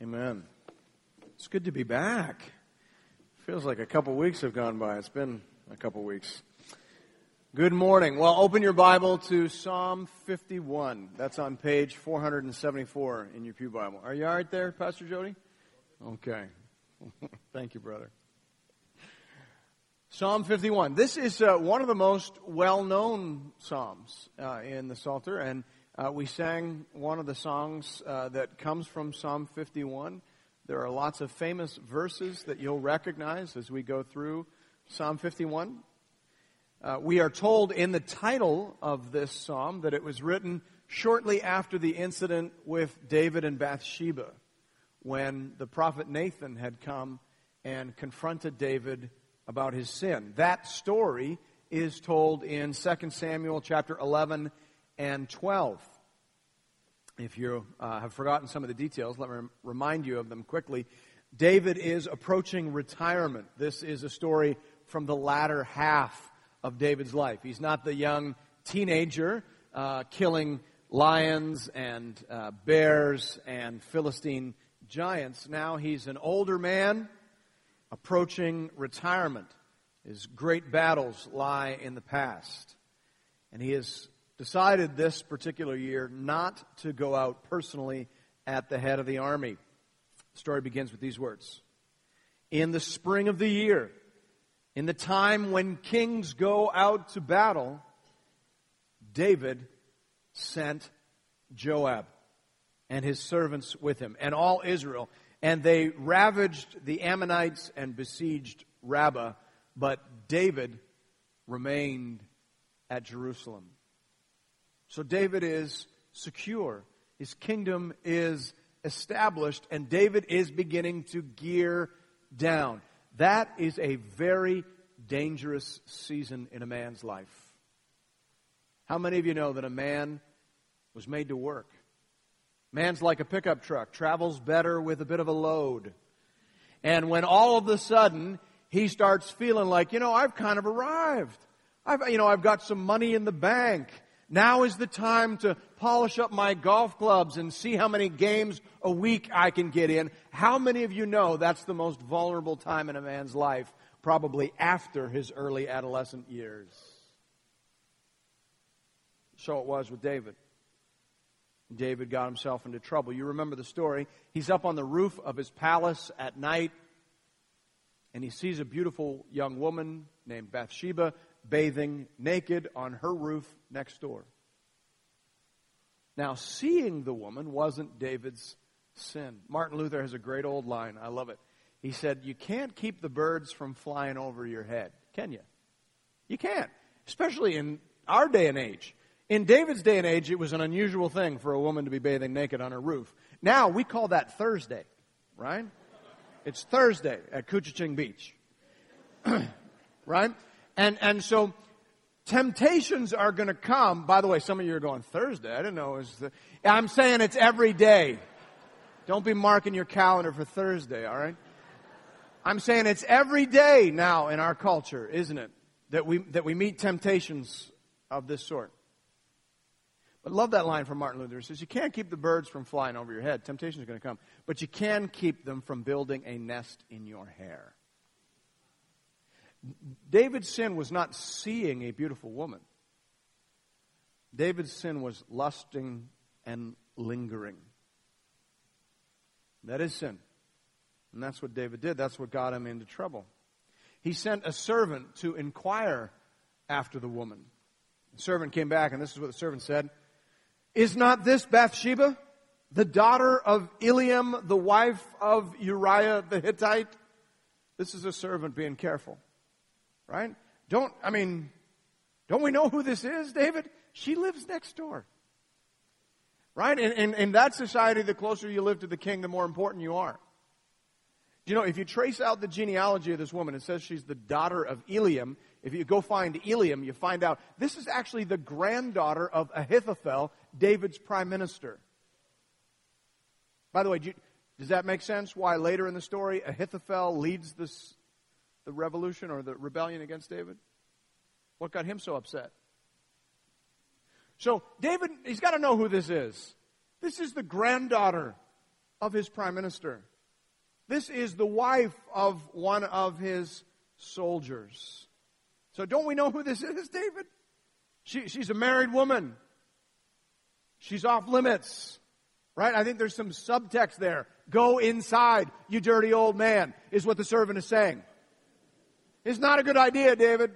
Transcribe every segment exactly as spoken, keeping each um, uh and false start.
Amen. It's good to be back. Feels like a couple weeks have gone by. It's been a couple weeks. Good morning. Well, open your Bible to Psalm fifty-one. That's on page four seventy-four in your pew Bible. Are you all right there, Pastor Jody? Okay. Thank you, brother. Psalm fifty-one. This is uh, one of the most well-known psalms uh, in the Psalter, and uh, we sang one of the songs uh, that comes from Psalm fifty-one. There are lots of famous verses that you'll recognize as we go through Psalm fifty-one. Uh, we are told in the title of this psalm that it was written shortly after the incident with David and Bathsheba, when the prophet Nathan had come and confronted David about his sin. That story is told in Second Samuel chapter eleven and twelve. If you uh, have forgotten some of the details, let me remind you of them quickly. David is approaching retirement. This is a story from the latter half of David's life. He's not the young teenager uh, killing lions and uh, bears and Philistine giants. Now he's an older man approaching retirement. His great battles lie in the past. And he has decided this particular year not to go out personally at the head of the army. The story begins with these words. In the spring of the year, in the time when kings go out to battle, David sent Joab and his servants with him and all Israel. And they ravaged the Ammonites and besieged Rabbah, but David remained at Jerusalem. So David is secure. His kingdom is established, and David is beginning to gear down. That is a very dangerous season in a man's life. How many of you know that a man was made to work? Man's like a pickup truck, travels better with a bit of a load. And when all of a sudden he starts feeling like, you know, I've kind of arrived. I've, you know, I've got some money in the bank. Now is the time to polish up my golf clubs and see how many games a week I can get in. How many of you know that's the most vulnerable time in a man's life, probably after his early adolescent years? So it was with David. David got himself into trouble. You remember the story. He's up on the roof of his palace at night, and he sees a beautiful young woman named Bathsheba bathing naked on her roof next door. Now, seeing the woman wasn't David's sin. Martin Luther has a great old line. I love it. He said, you can't keep the birds from flying over your head, can you? You can't, especially in our day and age. In David's day and age, it was an unusual thing for a woman to be bathing naked on her roof. Now, we call that Thursday, right? It's Thursday at Couchiching Beach, right? And and so temptations are going to come. By the way, some of you are going, Thursday? I didn't know it was the... I'm saying it's every day. Don't be marking your calendar for Thursday, all right? I'm saying it's every day now in our culture, isn't it, that we that we meet temptations of this sort. But love that line from Martin Luther. It says, you can't keep the birds from flying over your head. Temptation is going to come. But you can keep them from building a nest in your hair. David's sin was not seeing a beautiful woman. David's sin was lusting and lingering. That is sin. And that's what David did. That's what got him into trouble. He sent a servant to inquire after the woman. The servant came back, and this is what the servant said. Is not this Bathsheba, the daughter of Eliam, the wife of Uriah the Hittite? This is a servant being careful. Right? Don't, I mean, don't we know who this is, David? She lives next door. Right? In, in, in that society, the closer you live to the king, the more important you are. You know, if you trace out the genealogy of this woman, it says she's the daughter of Eliam. If you go find Eliam, you find out this is actually the granddaughter of Ahithophel, David's prime minister. By the way, do you, does that make sense why later in the story Ahithophel leads this the revolution or the rebellion against David? What got him so upset? So David, he's got to know who this is. This is the granddaughter of his prime minister. This is the wife of one of his soldiers. So don't we know who this is, David? She, she's a married woman. She's off limits. Right? I think there's some subtext there. Go inside, you dirty old man, is what the servant is saying. It's not a good idea, David.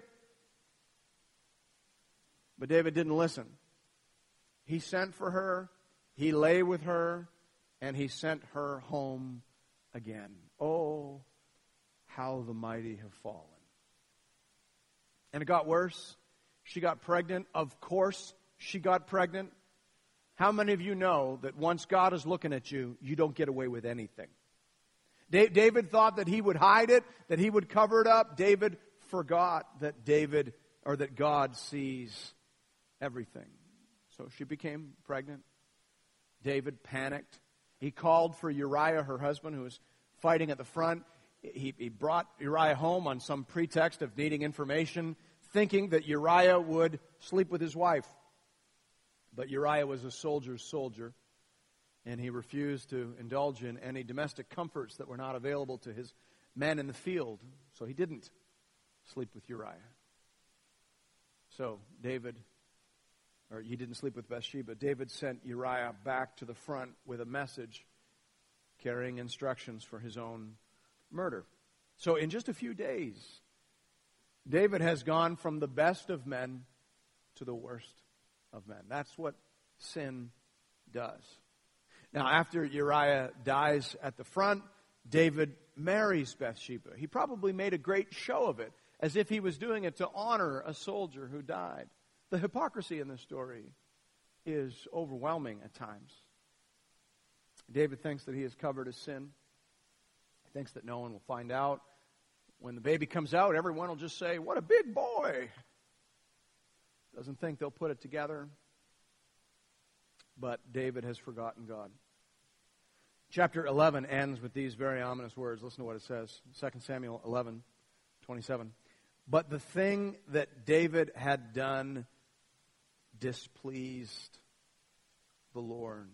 But David didn't listen. He sent for her, he lay with her, and he sent her home again. Oh, how the mighty have fallen. And it got worse. She got pregnant. Of course, she got pregnant. How many of you know that once God is looking at you, you don't get away with anything? David thought that he would hide it, that he would cover it up. David forgot that David, or that God sees everything. So she became pregnant. David panicked. He called for Uriah, her husband, who was fighting at the front. He, he brought Uriah home on some pretext of needing information, thinking that Uriah would sleep with his wife. But Uriah was a soldier's soldier, and he refused to indulge in any domestic comforts that were not available to his men in the field. So he didn't sleep with Uriah. So David, or he didn't sleep with Bathsheba. David sent Uriah back to the front with a message carrying instructions for his own murder. So in just a few days, David has gone from the best of men to the worst of men. That's what sin does. Now, after Uriah dies at the front, David marries Bathsheba. He probably made a great show of it, as if he was doing it to honor a soldier who died. The hypocrisy in this story is overwhelming at times. David thinks that he has covered his sin. He thinks that no one will find out. When the baby comes out, everyone will just say, "What a big boy." Doesn't think they'll put it together. But David has forgotten God. Chapter eleven ends with these very ominous words. Listen to what it says. Second Samuel eleven, twenty-seven. But the thing that David had done displeased the Lord.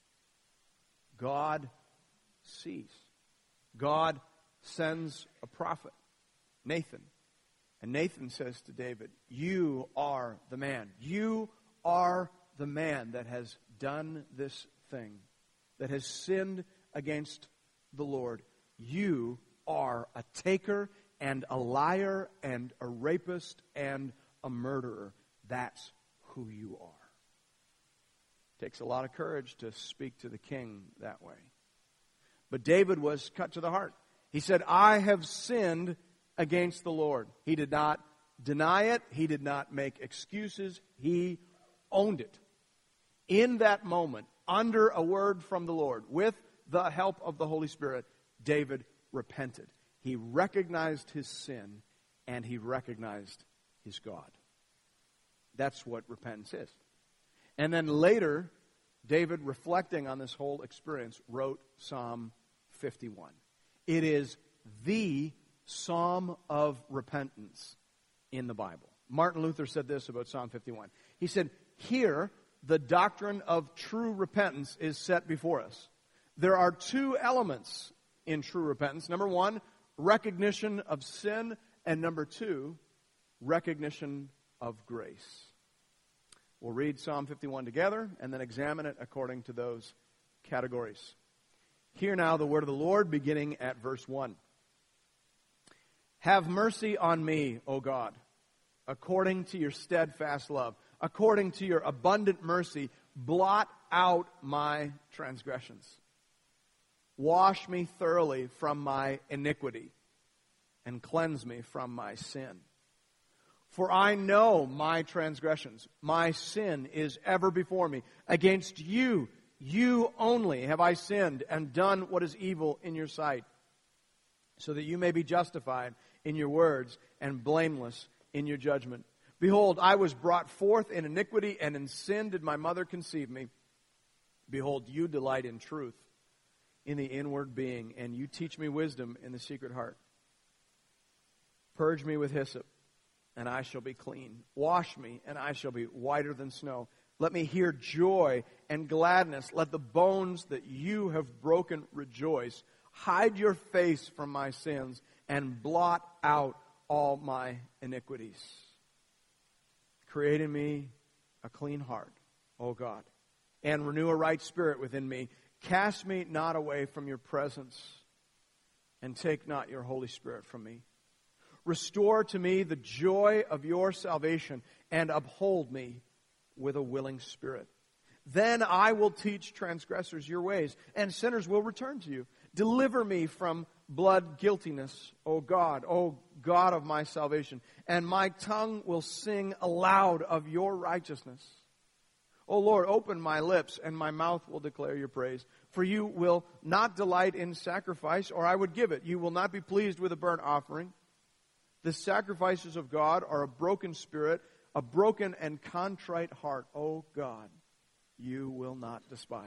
God sees. God sends a prophet, Nathan. And Nathan says to David, "You are the man. You are the man that has done this thing, that has sinned against the Lord. You are a taker and a liar and a rapist and a murderer. That's who you are." Takes a lot of courage to speak to the king that way. But David was cut to the heart. He said, "I have sinned against the Lord." He did not deny it. He did not make excuses. He owned it. In that moment, under a word from the Lord, with the help of the Holy Spirit, David repented. He recognized his sin, and he recognized his God. That's what repentance is. And then later, David, reflecting on this whole experience, wrote Psalm fifty-one. It is the Psalm of repentance in the Bible. Martin Luther said this about Psalm fifty-one. He said, "Here, the doctrine of true repentance is set before us. There are two elements in true repentance. Number one, recognition of sin, and number two, recognition of grace." We'll read Psalm fifty-one together and then examine it according to those categories. Hear now the word of the Lord, beginning at verse one. "Have mercy on me, O God, according to your steadfast love. According to your abundant mercy, blot out my transgressions. Wash me thoroughly from my iniquity and cleanse me from my sin. For I know my transgressions. My sin is ever before me. Against you, you only have I sinned and done what is evil in your sight, so that you may be justified in your words and blameless in your judgment. Behold, I was brought forth in iniquity, and in sin did my mother conceive me. Behold, you delight in truth in the inward being, and you teach me wisdom in the secret heart. Purge me with hyssop, and I shall be clean. Wash me, and I shall be whiter than snow. Let me hear joy and gladness. Let the bones that you have broken rejoice. Hide your face from my sins and blot out all my iniquities. Create in me a clean heart, O God, and renew a right spirit within me. Cast me not away from your presence, and take not your Holy Spirit from me. Restore to me the joy of your salvation, and uphold me with a willing spirit. Then I will teach transgressors your ways, and sinners will return to you. Deliver me from blood guiltiness, O God, O God of my salvation, and my tongue will sing aloud of your righteousness. O Lord, open my lips, and my mouth will declare your praise. For you will not delight in sacrifice, or I would give it. You will not be pleased with a burnt offering. The sacrifices of God are a broken spirit, a broken and contrite heart. O God, you will not despise.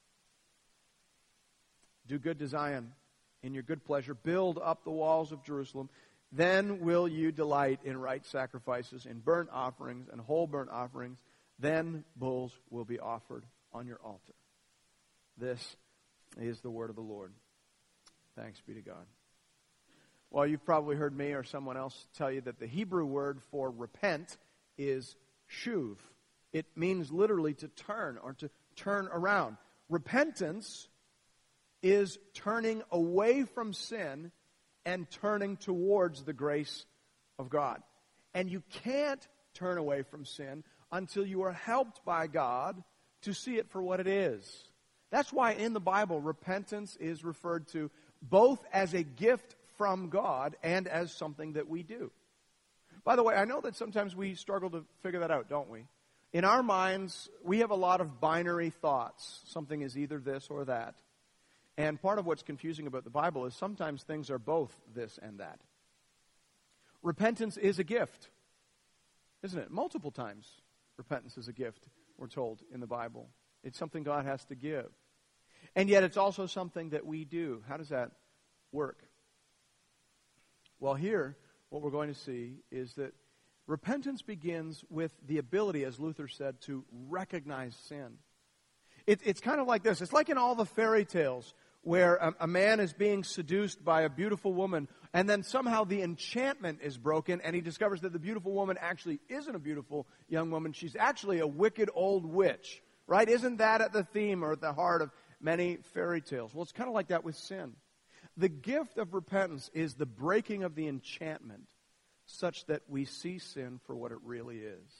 Do good to Zion in your good pleasure. Build up the walls of Jerusalem. Then will you delight in right sacrifices, in burnt offerings and whole burnt offerings. Then bulls will be offered on your altar. This is the word of the Lord. Thanks be to God. Well, you've probably heard me or someone else tell you that the Hebrew word for repent is shuv. It means literally to turn or to turn around. Repentance is turning away from sin and turning towards the grace of God. And you can't turn away from sin until you are helped by God to see it for what it is. That's why in the Bible, repentance is referred to both as a gift from God and as something that we do. By the way, I know that sometimes we struggle to figure that out, don't we? In our minds, we have a lot of binary thoughts. Something is either this or that. And part of what's confusing about the Bible is sometimes things are both this and that. Repentance is a gift, isn't it? Multiple times, repentance is a gift, we're told in the Bible. It's something God has to give. And yet it's also something that we do. How does that work? Well, here, what we're going to see is that repentance begins with the ability, as Luther said, to recognize sin. It, it's kind of like this. It's like in all the fairy tales where a, a man is being seduced by a beautiful woman, and then somehow the enchantment is broken, and he discovers that the beautiful woman actually isn't a beautiful young woman. She's actually a wicked old witch, right? Isn't that at the theme or at the heart of many fairy tales? Well, it's kind of like that with sin. The gift of repentance is the breaking of the enchantment such that we see sin for what it really is.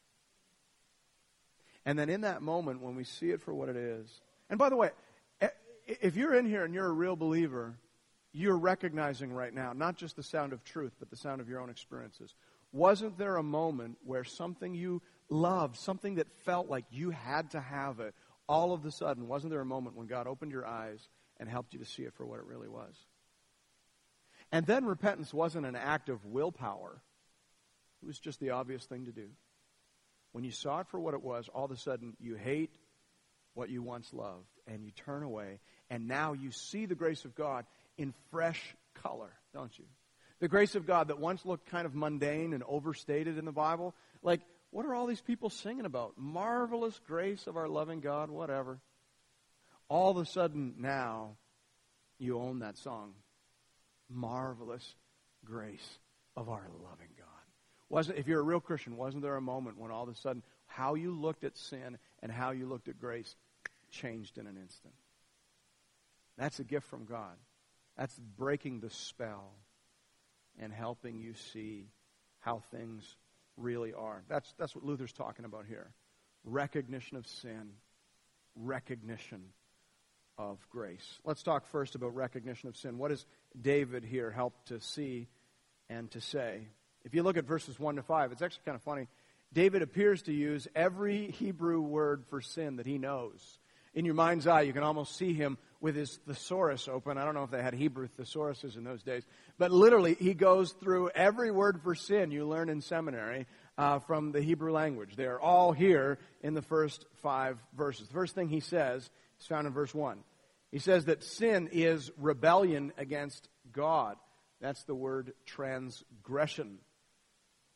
And then in that moment, when we see it for what it is, and by the way, if you're in here and you're a real believer, you're recognizing right now, not just the sound of truth, but the sound of your own experiences. Wasn't there a moment where something you loved, something that felt like you had to have it, all of a sudden, wasn't there a moment when God opened your eyes and helped you to see it for what it really was? And then repentance wasn't an act of willpower. It was just the obvious thing to do. When you saw it for what it was, all of a sudden you hate what you once loved and you turn away, and now you see the grace of God in fresh color, don't you? The grace of God that once looked kind of mundane and overstated in the Bible. Like, what are all these people singing about? Marvelous grace of our loving God, whatever. All of a sudden now you own that song. Marvelous grace of our loving God. Wasn't, if you're a real Christian, wasn't there a moment when all of a sudden how you looked at sin and how you looked at grace changed in an instant? That's a gift from God. That's breaking the spell and helping you see how things really are. That's, that's what Luther's talking about here. Recognition of sin. Recognition of grace. Let's talk first about recognition of sin. What does David here help to see and to say? If you look at verses one to five, it's actually kind of funny. David appears to use every Hebrew word for sin that he knows. In your mind's eye, you can almost see him with his thesaurus open. I don't know if they had Hebrew thesauruses in those days. But literally, he goes through every word for sin you learn in seminary uh, from the Hebrew language. They're all here in the first five verses. The first thing he says is found in verse one. He says that sin is rebellion against God. That's the word transgression.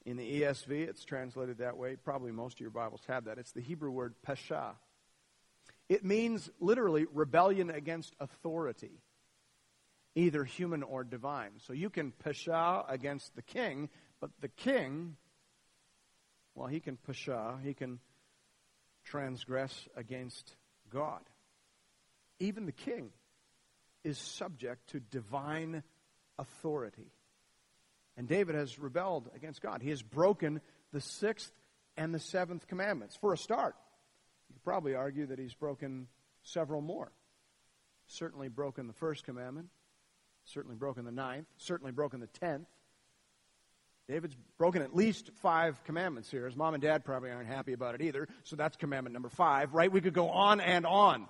In the E S V, it's translated that way. Probably most of your Bibles have that. It's the Hebrew word pesha. It means literally rebellion against authority, either human or divine. So you can pesha against the king, but the king, well, he can pesha, he can transgress against God. Even the king is subject to divine authority. And David has rebelled against God. He has broken the sixth and the seventh commandments. For a start, you could probably argue that he's broken several more. Certainly broken the first commandment. Certainly broken the ninth. Certainly broken the tenth. David's broken at least five commandments here. His mom and dad probably aren't happy about it either. So that's commandment number five, right? We could go on and on.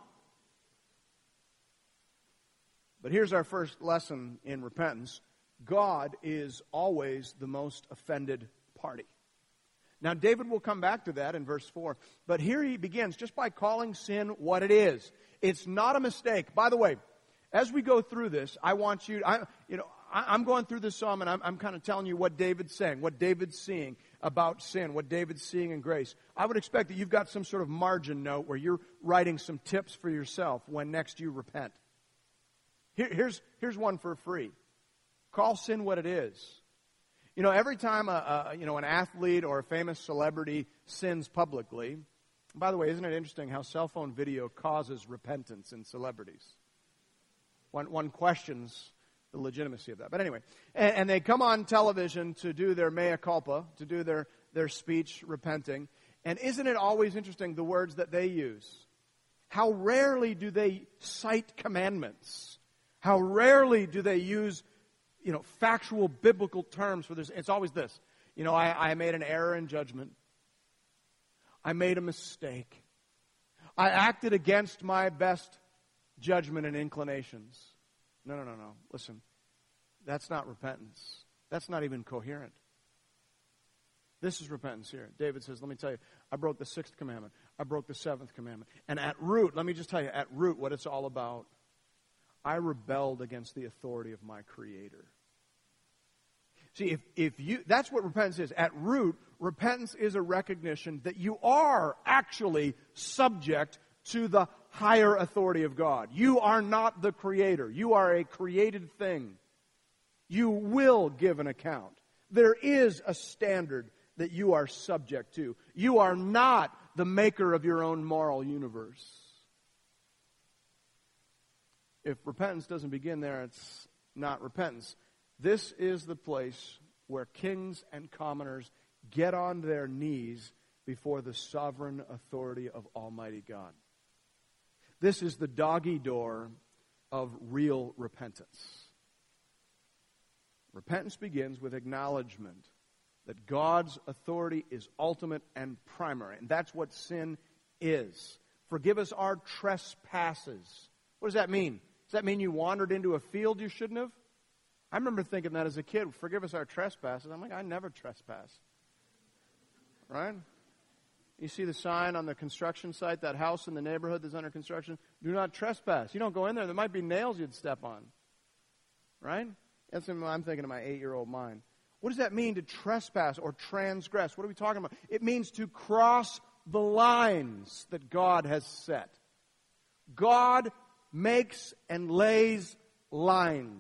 But here's our first lesson in repentance. God is always the most offended party. Now, David will come back to that in verse four. But here he begins just by calling sin what it is. It's not a mistake. By the way, as we go through this, I want you, I, you know, I, I'm going through this psalm and I'm, I'm kind of telling you what David's saying, what David's seeing about sin, what David's seeing in grace. I would expect that you've got some sort of margin note where you're writing some tips for yourself when next you repent. Here, here's, here's one for free. Call sin what it is. You know, every time a, a you know an athlete or a famous celebrity sins publicly, by the way, isn't it interesting how cell phone video causes repentance in celebrities? One, one questions the legitimacy of that. But anyway, and, and they come on television to do their mea culpa, to do their, their speech repenting. And isn't it always interesting the words that they use? How rarely do they cite commandments? How rarely do they use you know, factual biblical terms for this? It's always this. You know, I, I made an error in judgment. I made a mistake. I acted against my best judgment and inclinations. No, no, no, no. Listen, that's not repentance. That's not even coherent. This is repentance here. David says, let me tell you, I broke the sixth commandment. I broke the seventh commandment. And at root, let me just tell you, at root, what it's all about, I rebelled against the authority of my Creator. See, if, if you, that's what repentance is. At root, repentance is a recognition that you are actually subject to the higher authority of God. You are not the Creator. You are a created thing. You will give an account. There is a standard that you are subject to. You are not the maker of your own moral universe. If repentance doesn't begin there, it's not repentance. This is the place where kings and commoners get on their knees before the sovereign authority of Almighty God. This is the doggy door of real repentance. Repentance begins with acknowledgement that God's authority is ultimate and primary. And that's what sin is. Forgive us our trespasses. What does that mean? Does that mean you wandered into a field you shouldn't have? I remember thinking that as a kid. Forgive us our trespasses. I'm like, I never trespass. Right? You see the sign on the construction site, that house in the neighborhood that's under construction, do not trespass. You don't go in there. There might be nails you'd step on. Right? That's what I'm thinking of my eight-year-old mind. What does that mean to trespass or transgress? What are we talking about? It means to cross the lines that God has set. God makes and lays lines.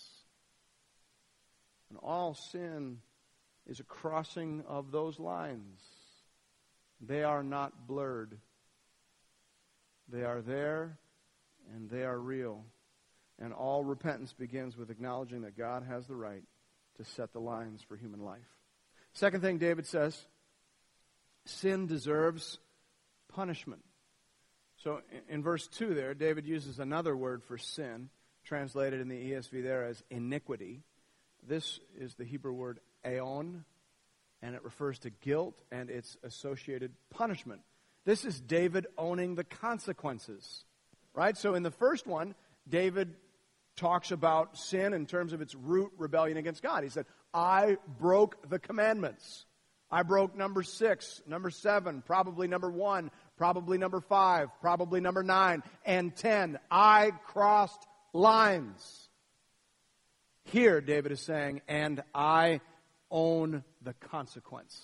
And all sin is a crossing of those lines. They are not blurred. They are there and they are real. And all repentance begins with acknowledging that God has the right to set the lines for human life. Second thing David says, sin deserves punishment. So in verse two there, David uses another word for sin, translated in the E S V there as iniquity. This is the Hebrew word aon, and it refers to guilt and its associated punishment. This is David owning the consequences, right? So in the first one, David talks about sin in terms of its root rebellion against God. He said, I broke the commandments. I broke number six, number seven, probably number one, probably number five, probably number nine, and ten. I crossed lines. Here, David is saying, and I own the consequence.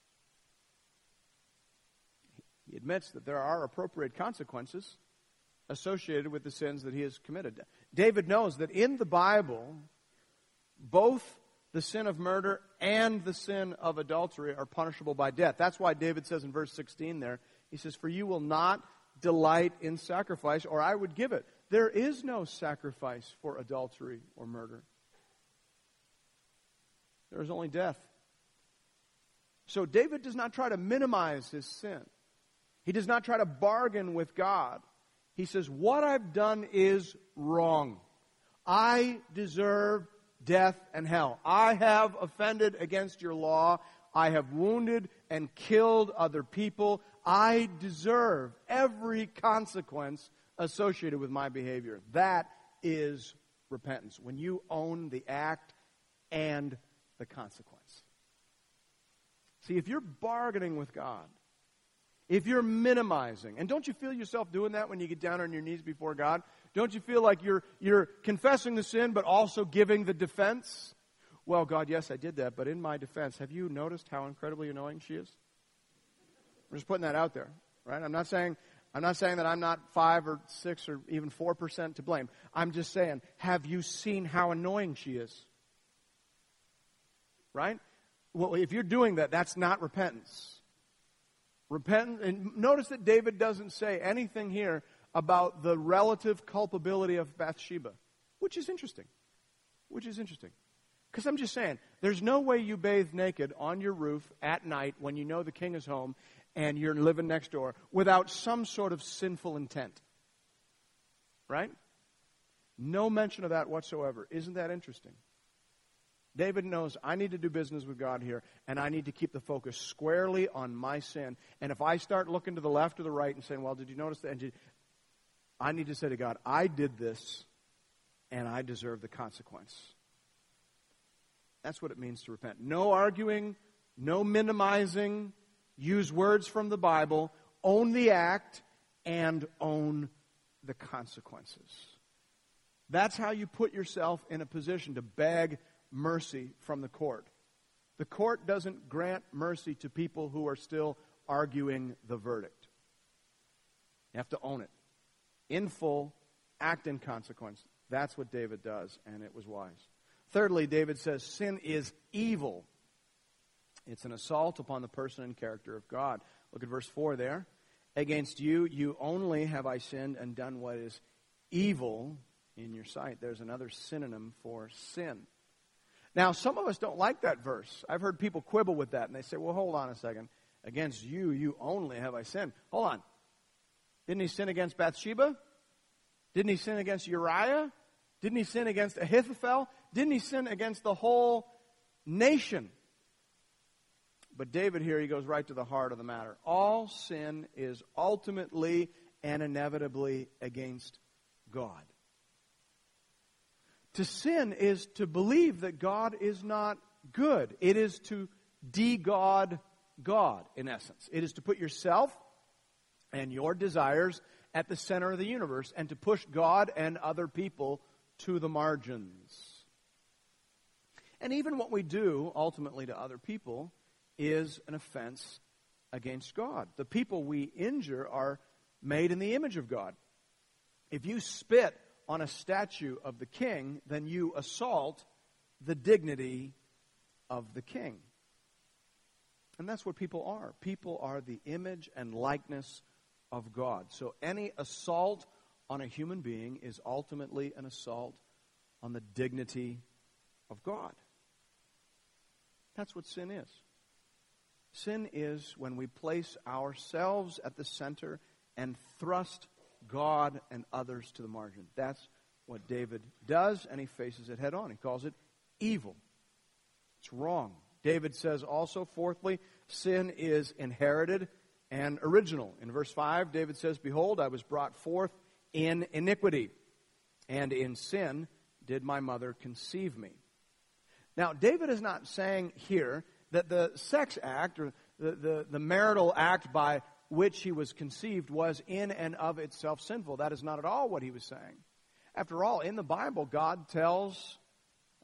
He admits that there are appropriate consequences associated with the sins that he has committed. David knows that in the Bible, both the sin of murder and the sin of adultery are punishable by death. That's why David says in verse sixteen there, he says, "For you will not delight in sacrifice, or I would give it." There is no sacrifice for adultery or murder. There is only death. So David does not try to minimize his sin. He does not try to bargain with God. He says, what I've done is wrong. I deserve death and hell. I have offended against your law. I have wounded and killed other people. I deserve every consequence associated with my behavior. That is repentance. When you own the act and the consequence. See, if you're bargaining with God, if you're minimizing, and don't you feel yourself doing that when you get down on your knees before God? Don't you feel like you're you're confessing the sin but also giving the defense? Well, God, yes, I did that, but in my defense, have you noticed how incredibly annoying she is? I'm just putting that out there, right? I'm not saying I'm not saying that I'm not five or six or even four percent to blame. I'm just saying, have you seen how annoying she is? Right? Well, if you're doing that, that's not repentance. Repentance, and notice that David doesn't say anything here about the relative culpability of Bathsheba, which is interesting. Which is interesting. Because I'm just saying, there's no way you bathe naked on your roof at night when you know the king is home and you're living next door without some sort of sinful intent. Right? No mention of that whatsoever. Isn't that interesting? David knows I need to do business with God here, and I need to keep the focus squarely on my sin. And if I start looking to the left or the right and saying, well, did you notice that? And did... I need to say to God, I did this, and I deserve the consequence. That's what it means to repent. No arguing, no minimizing. Use words from the Bible. Own the act, and own the consequences. That's how you put yourself in a position to beg mercy from the court. The court doesn't grant mercy to people who are still arguing the verdict. You have to own it. In full, act in consequence. That's what David does, and it was wise. Thirdly, David says sin is evil. It's an assault upon the person and character of God. Look at verse four there. Against you, you only have I sinned and done what is evil in your sight. There's another synonym for sin. Now, some of us don't like that verse. I've heard people quibble with that, and they say, well, hold on a second. Against you, you only have I sinned. Hold on. Didn't he sin against Bathsheba? Didn't he sin against Uriah? Didn't he sin against Ahithophel? Didn't he sin against the whole nation? But David here, he goes right to the heart of the matter. All sin is ultimately and inevitably against God. To sin is to believe that God is not good. It is to de-God God, in essence. It is to put yourself and your desires at the center of the universe and to push God and other people to the margins. And even what we do, ultimately to other people, is an offense against God. The people we injure are made in the image of God. If you spit on a statue of the king, then you assault the dignity of the king. And that's what people are. People are the image and likeness of God. So any assault on a human being is ultimately an assault on the dignity of God. That's what sin is. Sin is when we place ourselves at the center and thrust God and others to the margin. That's what David does, and he faces it head on. He calls it evil. It's wrong. David says also, fourthly, sin is inherited and original. In verse five, David says, behold, I was brought forth in iniquity, and in sin did my mother conceive me. Now, David is not saying here that the sex act or the, the, the marital act by which he was conceived was in and of itself sinful. That is not at all what he was saying. After all, in the Bible, God tells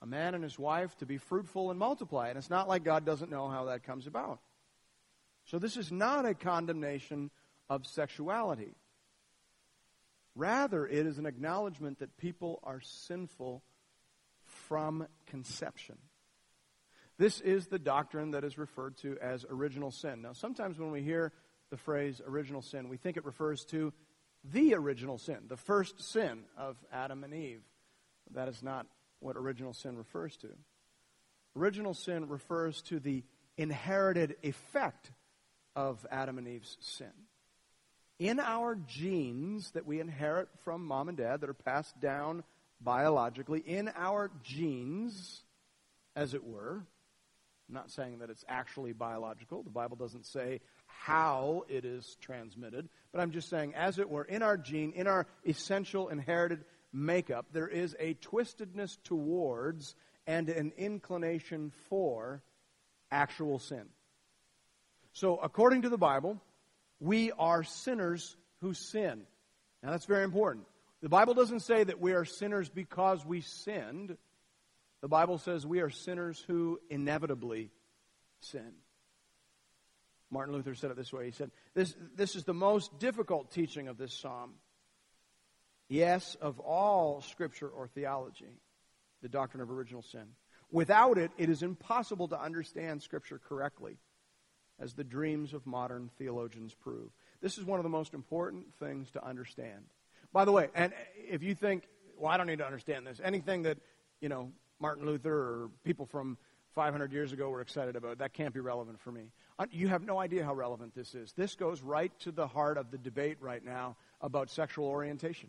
a man and his wife to be fruitful and multiply. And it's not like God doesn't know how that comes about. So this is not a condemnation of sexuality. Rather, it is an acknowledgement that people are sinful from conception. This is the doctrine that is referred to as original sin. Now, sometimes when we hear the phrase original sin, we think it refers to the original sin, the first sin of Adam and Eve. That is not what original sin refers to. Original sin refers to the inherited effect of Adam and Eve's sin. In our genes that we inherit from mom and dad that are passed down biologically, in our genes, as it were, I'm not saying that it's actually biological. The Bible doesn't say how it is transmitted. But I'm just saying, as it were, in our gene, in our essential inherited makeup, there is a twistedness towards and an inclination for actual sin. So, according to the Bible, we are sinners who sin. Now, that's very important. The Bible doesn't say that we are sinners because we sinned. The Bible says we are sinners who inevitably sin. Martin Luther said it this way. He said, this, this is the most difficult teaching of this psalm. Yes, of all Scripture or theology, the doctrine of original sin. Without it, it is impossible to understand Scripture correctly, as the dreams of modern theologians prove. This is one of the most important things to understand. By the way, and if you think, well, I don't need to understand this, anything that, you know, Martin Luther or people from five hundred years ago were excited about, that can't be relevant for me. You have no idea how relevant this is. This goes right to the heart of the debate right now about sexual orientation.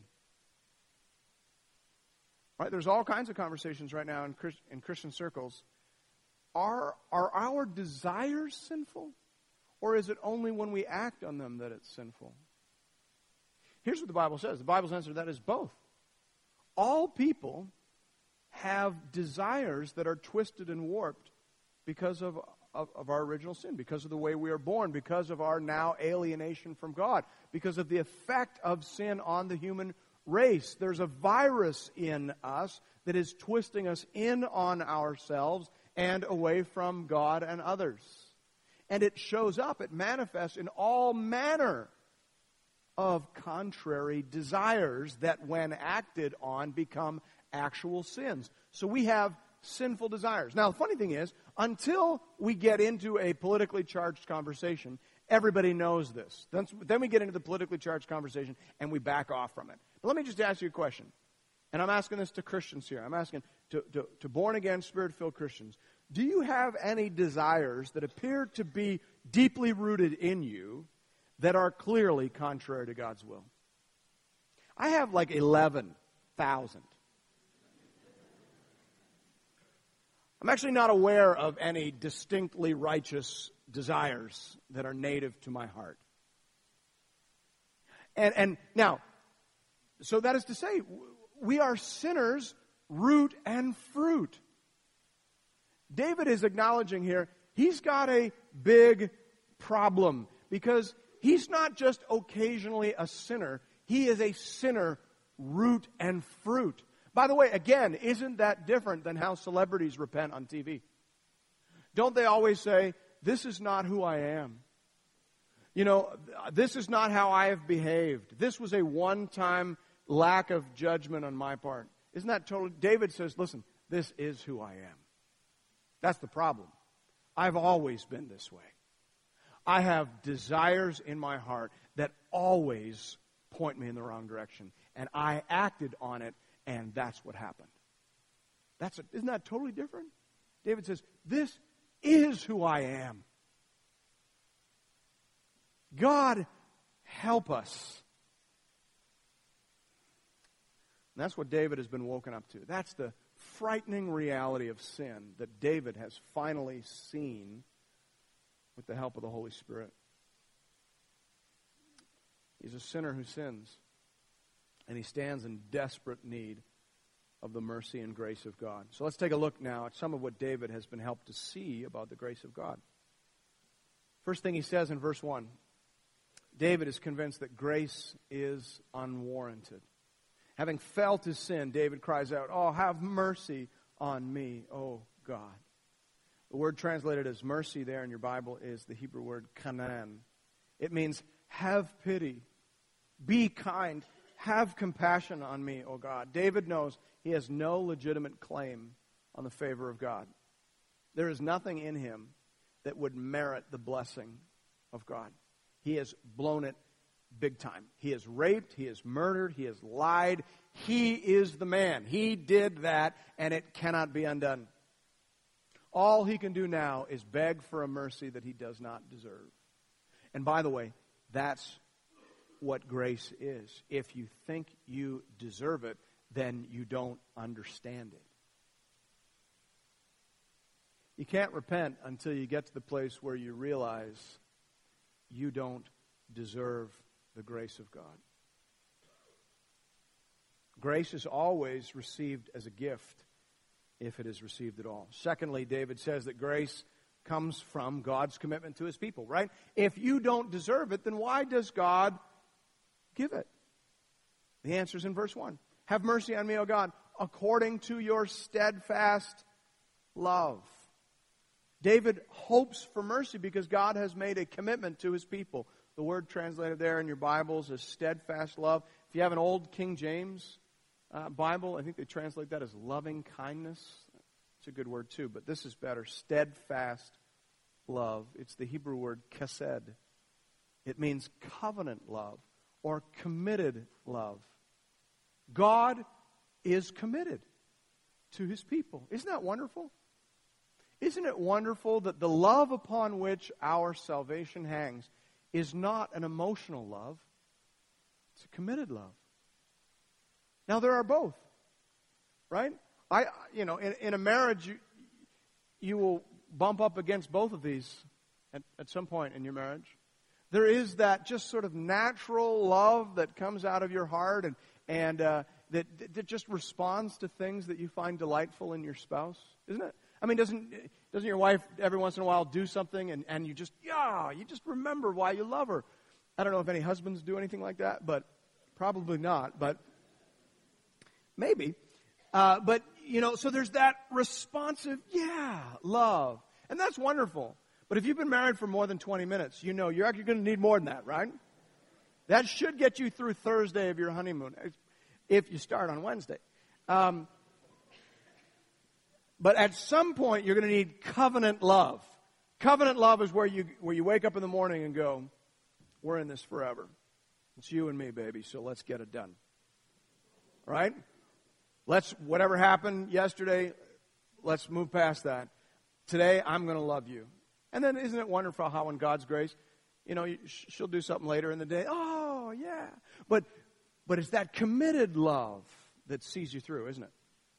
Right? There's all kinds of conversations right now in, Christ, in Christian circles. Are, are our desires sinful? Or is it only when we act on them that it's sinful? Here's what the Bible says. The Bible's answer to that is both. All people have desires that are twisted and warped because of, of, of our original sin, because of the way we are born, because of our now alienation from God, because of the effect of sin on the human race. There's a virus in us that is twisting us in on ourselves and away from God and others. And it shows up, it manifests in all manner of contrary desires that when acted on become actual sins. So we have sinful desires. Now, the funny thing is, until we get into a politically charged conversation, everybody knows this. Then, then we get into the politically charged conversation and we back off from it. But let me just ask you a question. And I'm asking this to Christians here. I'm asking to, to, to born-again, Spirit-filled Christians. Do you have any desires that appear to be deeply rooted in you that are clearly contrary to God's will? I have like eleven thousand. I'm actually not aware of any distinctly righteous desires that are native to my heart. And, and now, so that is to say, we are sinners, root and fruit. David is acknowledging here, he's got a big problem because he's not just occasionally a sinner, he is a sinner, root and fruit. By the way, again, isn't that different than how celebrities repent on T V? Don't they always say, this is not who I am? You know, this is not how I have behaved. This was a one-time lack of judgment on my part. Isn't that totally? David says, listen, this is who I am. That's the problem. I've always been this way. I have desires in my heart that always point me in the wrong direction. And I acted on it, and that's what happened. That's a, isn't that totally different? David says, this is who I am. God, help us. And that's what David has been woken up to. That's the frightening reality of sin that David has finally seen with the help of the Holy Spirit. He's a sinner who sins, and he stands in desperate need of the mercy and grace of God. So let's take a look now at some of what David has been helped to see about the grace of God. First thing he says in verse one, David is convinced that grace is unwarranted. Having felt his sin, David cries out, "Oh, have mercy on me, O God. The word translated as mercy there in your Bible is the Hebrew word kanan. It means have pity, be kind, have compassion on me, O God. David knows he has no legitimate claim on the favor of God. There is nothing in him that would merit the blessing of God. He has blown it big time. He has raped, he has murdered, he has lied. He is the man. He did that, and it cannot be undone. All he can do now is beg for a mercy that he does not deserve. And by the way, that's what grace is. If you think you deserve it, then you don't understand it. You can't repent until you get to the place where you realize you don't deserve the grace of God. Grace is always received as a gift, if it is received at all. Secondly, David says that grace comes from God's commitment to his people, right? If you don't deserve it, then why does God give it? The answer is in verse one. Have mercy on me, O God, according to your steadfast love. David hopes for mercy because God has made a commitment to his people. The word translated there in your Bibles is steadfast love. If you have an old King James uh, Bible, I think they translate that as loving kindness. It's a good word too, but this is better. Steadfast love. It's the Hebrew word chesed. It means covenant love or committed love. God is committed to his people. Isn't that wonderful? Isn't it wonderful that the love upon which our salvation hangs is not an emotional love, it's a committed love. Now there are both, right? I, you know, in, in a marriage, you, you will bump up against both of these at, at some point in your marriage. There is that just sort of natural love that comes out of your heart and, and uh, that, that just responds to things that you find delightful in your spouse, isn't it? I mean, doesn't doesn't your wife every once in a while do something and, and you just, yeah, you just remember why you love her? I don't know if any husbands do anything like that, but probably not, but maybe. Uh, but, you know, so there's that responsive, yeah, love. And that's wonderful. But if you've been married for more than twenty minutes, you know you're actually going to need more than that, right? That should get you through Thursday of your honeymoon, if you start on Wednesday. Um But at some point, you're going to need covenant love. Covenant love is where you where you wake up in the morning and go, we're in this forever. It's you and me, baby, so let's get it done. Right? Let's, whatever happened yesterday, let's move past that. Today, I'm going to love you. And then isn't it wonderful how in God's grace, you know, she'll do something later in the day. Oh, yeah. But, but it's that committed love that sees you through, isn't it?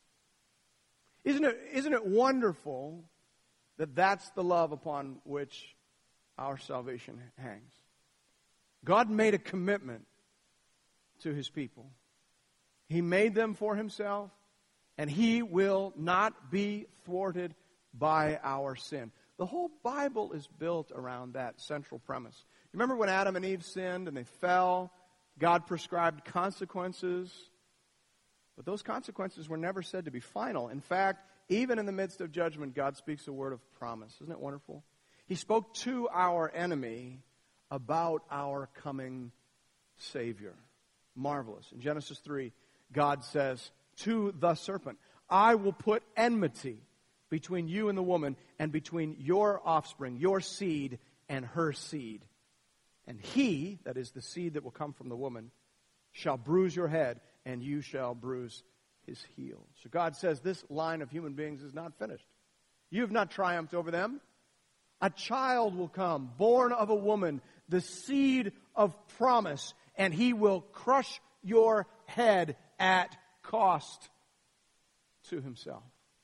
Isn't it, isn't it wonderful that that's the love upon which our salvation hangs? God made a commitment to his people. He made them for himself, and he will not be thwarted by our sin. The whole Bible is built around that central premise. Remember when Adam and Eve sinned and they fell? God prescribed consequences. But those consequences were never said to be final. In fact, even in the midst of judgment, God speaks a word of promise. Isn't it wonderful? He spoke to our enemy about our coming Savior. Marvelous. In Genesis three, God says to the serpent, I will put enmity between you and the woman, and between your offspring, your seed, and her seed. And he, that is the seed that will come from the woman, shall bruise your head, and you shall bruise his heel. So God says this line of human beings is not finished. You have not triumphed over them. A child will come, born of a woman, the seed of promise, and he will crush your head at cost to himself.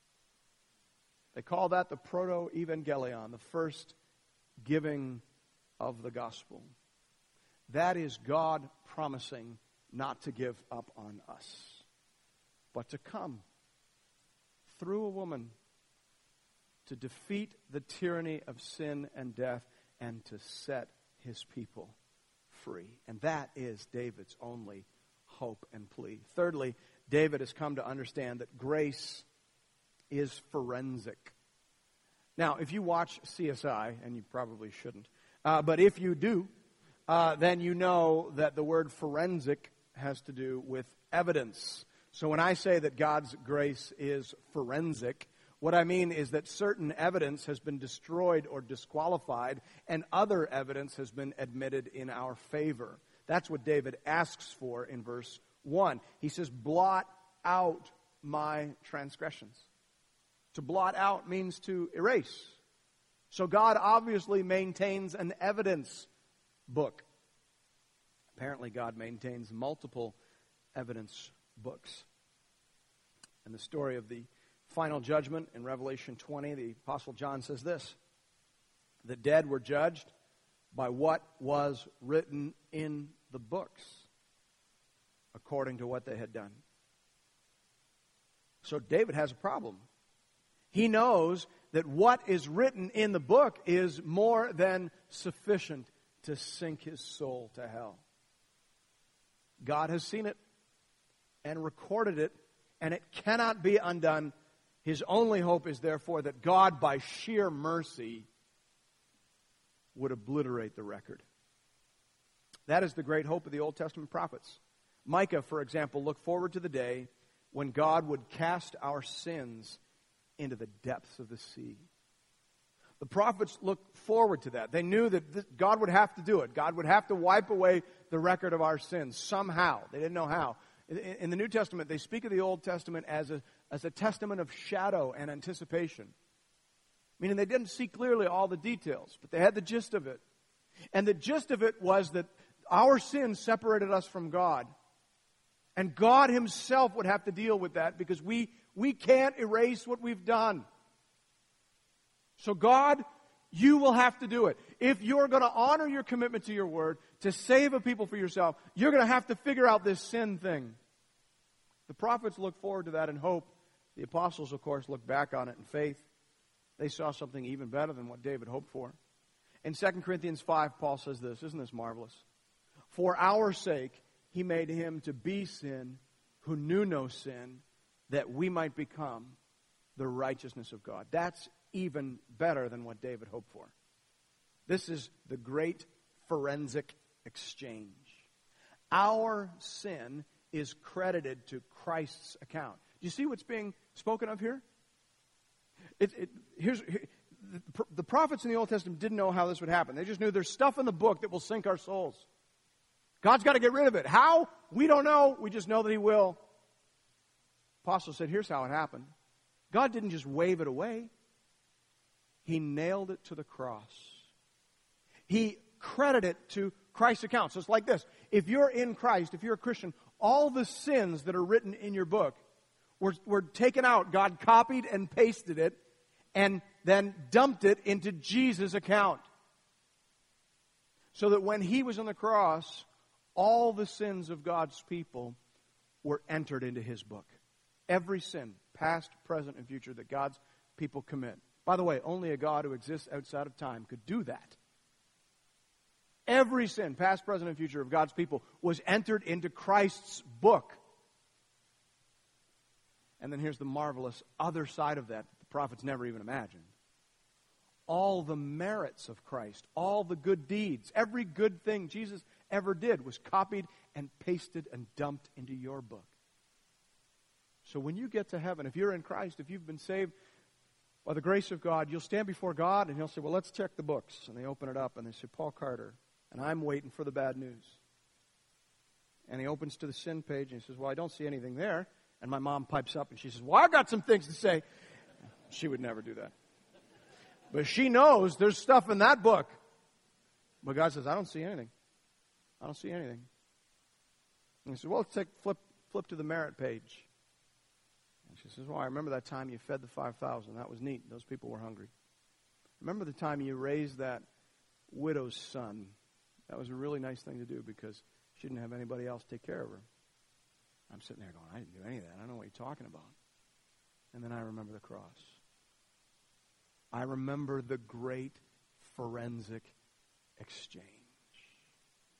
They call that the proto-evangelion, the first giving of the gospel. That is God promising not to give up on us, but to come through a woman to defeat the tyranny of sin and death and to set his people free. And that is David's only hope and plea. Thirdly, David has come to understand that grace is forensic. Now, if you watch C S I, and you probably shouldn't, uh, but if you do, uh, then you know that the word forensic has to do with evidence. So when I say that God's grace is forensic, what I mean is that certain evidence has been destroyed or disqualified, and other evidence has been admitted in our favor. That's what David asks for in verse one. He says, blot out my transgressions. To blot out means to erase. So God obviously maintains an evidence book. Apparently God maintains multiple evidence books. In the story of the final judgment in Revelation twenty, the Apostle John says this: the dead were judged by what was written in the books, according to what they had done. So David has a problem. He knows that what is written in the book is more than sufficient to sink his soul to hell. God has seen it and recorded it, and it cannot be undone. His only hope is therefore that God, by sheer mercy, would obliterate the record. That is the great hope of the Old Testament prophets. Micah, for example, looked forward to the day when God would cast our sins into the depths of the sea. The prophets looked forward to that. They knew that this, God would have to do it. God would have to wipe away the record of our sins somehow. They didn't know how. In, in the New Testament, they speak of the Old Testament as a, as a testament of shadow and anticipation. Meaning they didn't see clearly all the details, but they had the gist of it. And the gist of it was that our sins separated us from God. And God himself would have to deal with that because we, we can't erase what we've done. So God, you will have to do it. If you're going to honor your commitment to your word, to save a people for yourself, you're going to have to figure out this sin thing. The prophets look forward to that in hope. The apostles, of course, look back on it in faith. They saw something even better than what David hoped for. In Second Corinthians five, Paul says this. Isn't this marvelous? For our sake, he made him to be sin who knew no sin, that we might become the righteousness of God. That's even better than what David hoped for. This is the great forensic exchange. Our sin is credited to Christ's account. Do you see what's being spoken of here? It, it, here's, here, the, the prophets in the Old Testament didn't know how this would happen. They just knew there's stuff in the book that will sink our souls. God's got to get rid of it. How? We don't know. We just know that he will. Apostle said, here's how it happened. God didn't just wave it away. He nailed it to the cross. He credited it to Christ's account. So it's like this. If you're in Christ, if you're a Christian, all the sins that are written in your book were, were taken out. God copied and pasted it and then dumped it into Jesus' account. So that when he was on the cross, all the sins of God's people were entered into his book. Every sin, past, present, and future, that God's people commit. By the way, only a God who exists outside of time could do that. Every sin, past, present, and future, of God's people was entered into Christ's book. And then here's the marvelous other side of that that the prophets never even imagined. All the merits of Christ, all the good deeds, every good thing Jesus ever did was copied and pasted and dumped into your book. So when you get to heaven, if you're in Christ, if you've been saved by the grace of God, you'll stand before God and he'll say, well, let's check the books. And they open it up and they say, Paul Carter, and I'm waiting for the bad news. And he opens to the sin page and he says, well, I don't see anything there. And my mom pipes up and she says, well, I've got some things to say. She would never do that. But she knows there's stuff in that book. But God says, I don't see anything. I don't see anything. And he says, well, let's take, flip, flip to the merit page. And she says, well, I remember that time you fed the five thousand. That was neat. Those people were hungry. Remember the time you raised that widow's son. That was a really nice thing to do because she didn't have anybody else take care of her. I'm sitting there going, I didn't do any of that. I don't know what you're talking about. And then I remember the cross. I remember the great forensic exchange.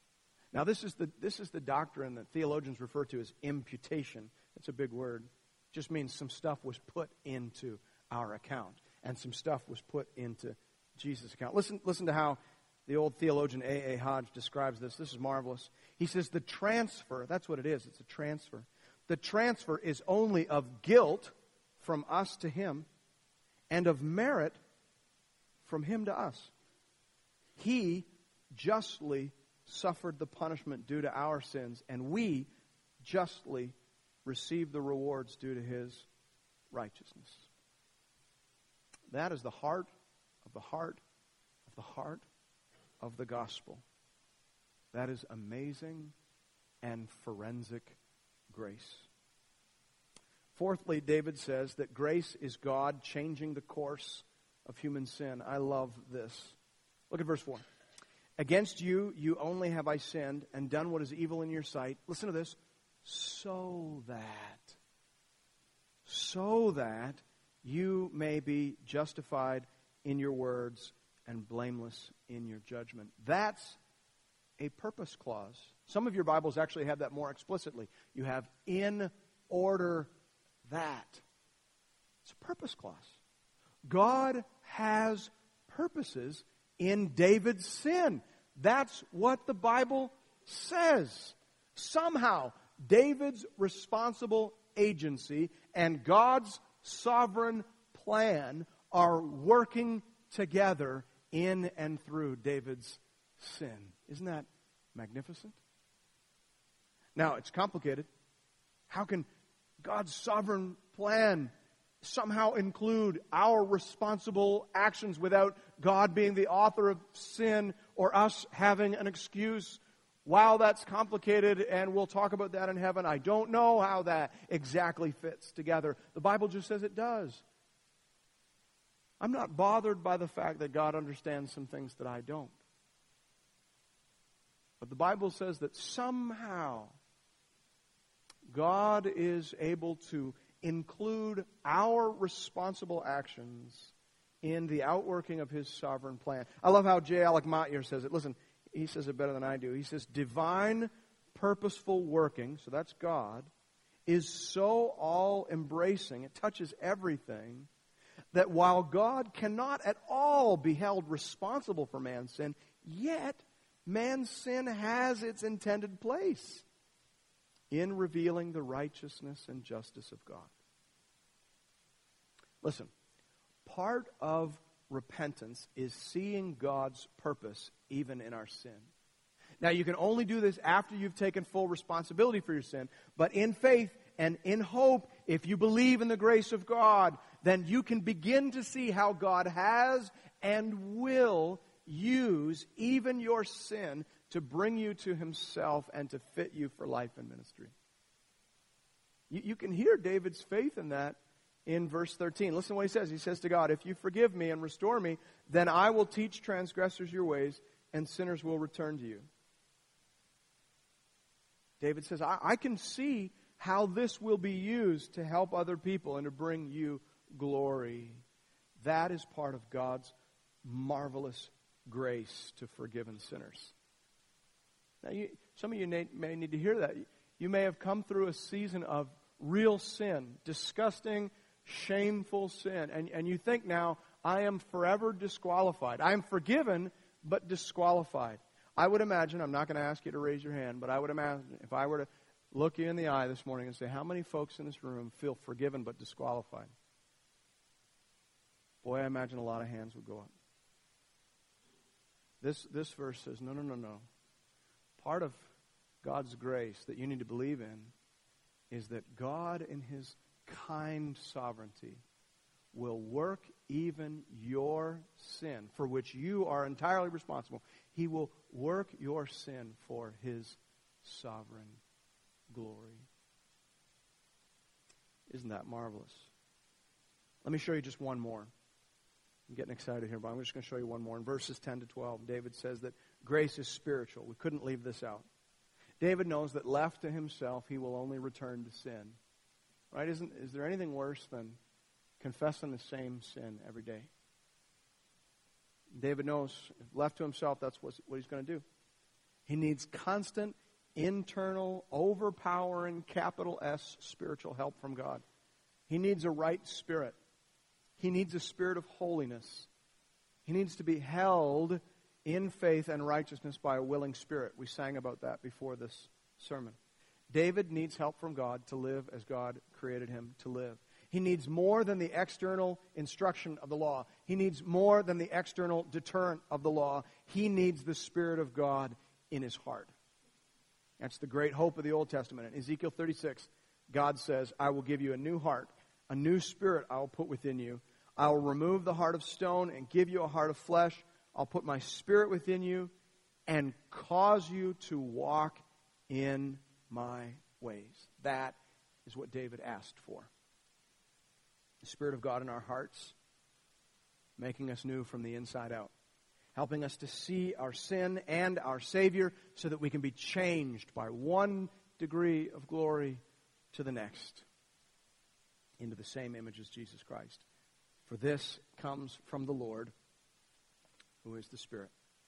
Now, this is the this is the doctrine that theologians refer to as imputation. It's a big word. just means some stuff was put into our account, and some stuff was put into Jesus' account. Listen, listen to how the old theologian A A Hodge describes this. This is marvelous. He says the transfer, that's what it is, it's a transfer. The transfer is only of guilt from us to him and of merit from him to us. He justly suffered the punishment due to our sins, and we justly received the rewards due to his righteousness. That is the heart of the heart of the heart of the gospel. That is amazing and forensic grace. Fourthly, David says that grace is God changing the course of human sin. I love this. Look at verse four. Against you, you only have I sinned and done what is evil in your sight. Listen to this. So that, so that you may be justified in your words and blameless in your judgment. That's a purpose clause. Some of your Bibles actually have that more explicitly. You have in order that. It's a purpose clause. God has purposes in David's sin. That's what the Bible says. Somehow, David's responsible agency and God's sovereign plan are working together in and through David's sin. Isn't that magnificent? Now, it's complicated. How can God's sovereign plan somehow include our responsible actions without God being the author of sin or us having an excuse? Wow, that's complicated, and we'll talk about that in heaven. I don't know how that exactly fits together. The Bible just says it does. I'm not bothered by the fact that God understands some things that I don't. But the Bible says that somehow God is able to include our responsible actions in the outworking of His sovereign plan. I love how J. Alec Motyer says it. Listen, he says it better than I do. He says, divine purposeful working, so that's God, is so all-embracing, it touches everything, that while God cannot at all be held responsible for man's sin, yet man's sin has its intended place in revealing the righteousness and justice of God. Listen, part of repentance is seeing God's purpose even in our sin. Now, you can only do this after you've taken full responsibility for your sin, but in faith and in hope, if you believe in the grace of God, then you can begin to see how God has and will use even your sin to bring you to Himself and to fit you for life and ministry. You, you can hear David's faith in that in verse thirteen. Listen to what he says. He says to God, if you forgive me and restore me, then I will teach transgressors your ways, and sinners will return to you. David says, I, I can see how this will be used to help other people and to bring you glory. That is part of God's marvelous grace to forgiven sinners. Now, you, some of you may, may need to hear that. You may have come through a season of real sin, disgusting, shameful sin, and, and you think now, I am forever disqualified. I am forgiven, but disqualified. I would imagine, I'm not going to ask you to raise your hand, but I would imagine if I were to look you in the eye this morning and say, how many folks in this room feel forgiven but disqualified? Boy, I imagine a lot of hands would go up. This, this verse says, no, no, no, no. Part of God's grace that you need to believe in is that God in His kind sovereignty will work even your sin, for which you are entirely responsible. He will work your sin for His sovereign glory. Isn't that marvelous? Let me show you just one more. I'm getting excited here, but I'm just going to show you one more. In verses ten to twelve, David says that grace is spiritual. We couldn't leave this out. David knows that left to himself, he will only return to sin. Right? Isn't, is there anything worse than confessing the same sin every day? David knows, if left to himself, that's what, what he's going to do. He needs constant, internal, overpowering, capital S, spiritual help from God. He needs a right spirit. He needs a spirit of holiness. He needs to be held in faith and righteousness by a willing spirit. We sang about that before this sermon. David needs help from God to live as God created him to live. He needs more than the external instruction of the law. He needs more than the external deterrent of the law. He needs the Spirit of God in his heart. That's the great hope of the Old Testament. In Ezekiel thirty-six, God says, I will give you a new heart, a new spirit I will put within you. I will remove the heart of stone and give you a heart of flesh. I'll put my spirit within you and cause you to walk in my ways. That is what David asked for. The Spirit of God in our hearts, making us new from the inside out, helping us to see our sin and our Savior so that we can be changed by one degree of glory to the next into the same image as Jesus Christ. For this comes from the Lord, who is the Spirit.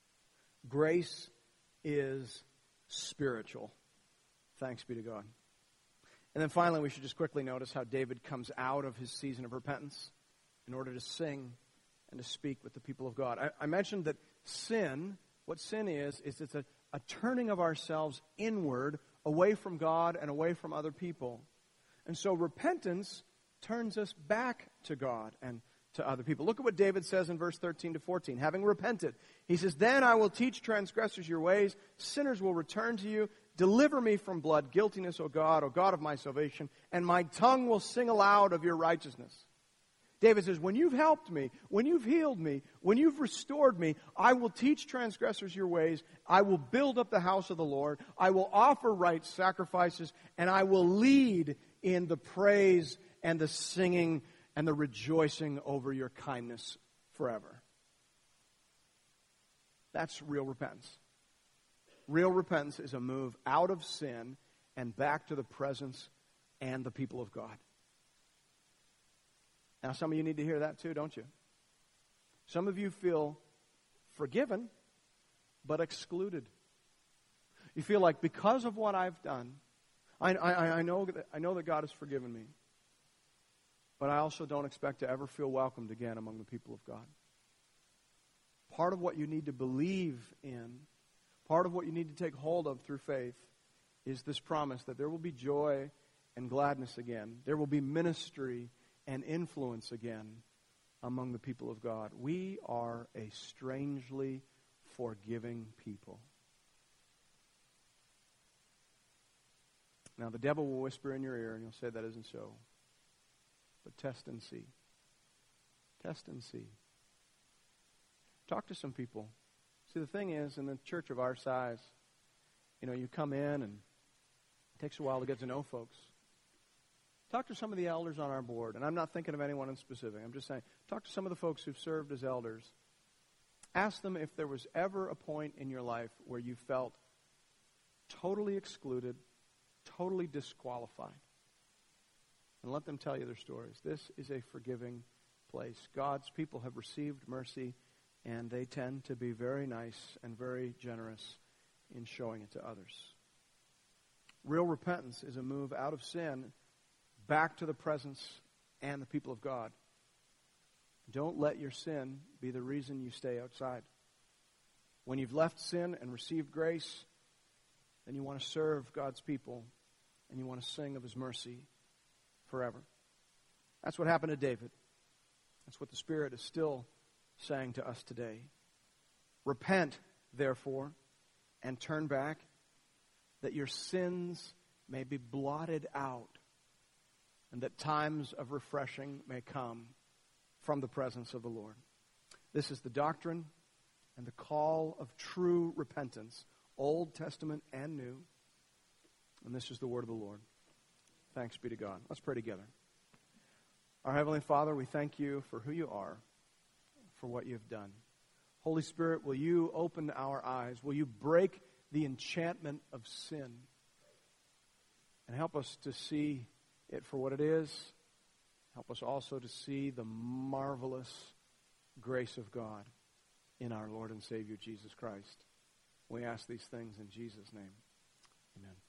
Grace is spiritual. Thanks be to God. And then finally, we should just quickly notice how David comes out of his season of repentance in order to sing and to speak with the people of God. I, I mentioned that sin, what sin is, is it's a, a turning of ourselves inward, away from God and away from other people. And so repentance turns us back to God and to other people. Look at what David says in verse thirteen to fourteen. Having repented, he says, Then I will teach transgressors your ways, sinners will return to you. Deliver me from blood, guiltiness, O God, O God of my salvation, and my tongue will sing aloud of your righteousness. David says, when you've helped me, when you've healed me, when you've restored me, I will teach transgressors your ways. I will build up the house of the Lord. I will offer right sacrifices, and I will lead in the praise and the singing and the rejoicing over your kindness forever. That's real repentance. Real repentance is a move out of sin and back to the presence and the people of God. Now, some of you need to hear that too, don't you? Some of you feel forgiven, but excluded. You feel like because of what I've done, I, I, I, know that, I know that God has forgiven me, but I also don't expect to ever feel welcomed again among the people of God. Part of what you need to believe in, part of what you need to take hold of through faith is this promise that there will be joy and gladness again. There will be ministry and influence again among the people of God. We are a strangely forgiving people. Now the devil will whisper in your ear and you'll say that isn't so. But test and see. Test and see. Talk to some people. See, the thing is, in the church of our size, you know, you come in and it takes a while to get to know folks. Talk to some of the elders on our board, and I'm not thinking of anyone in specific. I'm just saying, talk to some of the folks who've served as elders. Ask them if there was ever a point in your life where you felt totally excluded, totally disqualified. And let them tell you their stories. This is a forgiving place. God's people have received mercy, and they tend to be very nice and very generous in showing it to others. Real repentance is a move out of sin back to the presence and the people of God. Don't let your sin be the reason you stay outside. When you've left sin and received grace, then you want to serve God's people and you want to sing of His mercy forever. That's what happened to David. That's what the Spirit is still saying to us today. Repent, therefore, and turn back, that your sins may be blotted out, and that times of refreshing may come from the presence of the Lord. This is the doctrine and the call of true repentance, Old Testament and New. And this is the word of the Lord. Thanks be to God. Let's pray together. Our Heavenly Father, we thank you for who you are, for what you've done. Holy Spirit, will you open our eyes? Will you break the enchantment of sin and help us to see it for what it is? Help us also to see the marvelous grace of God in our Lord and Savior Jesus Christ. We ask these things in Jesus' name. Amen.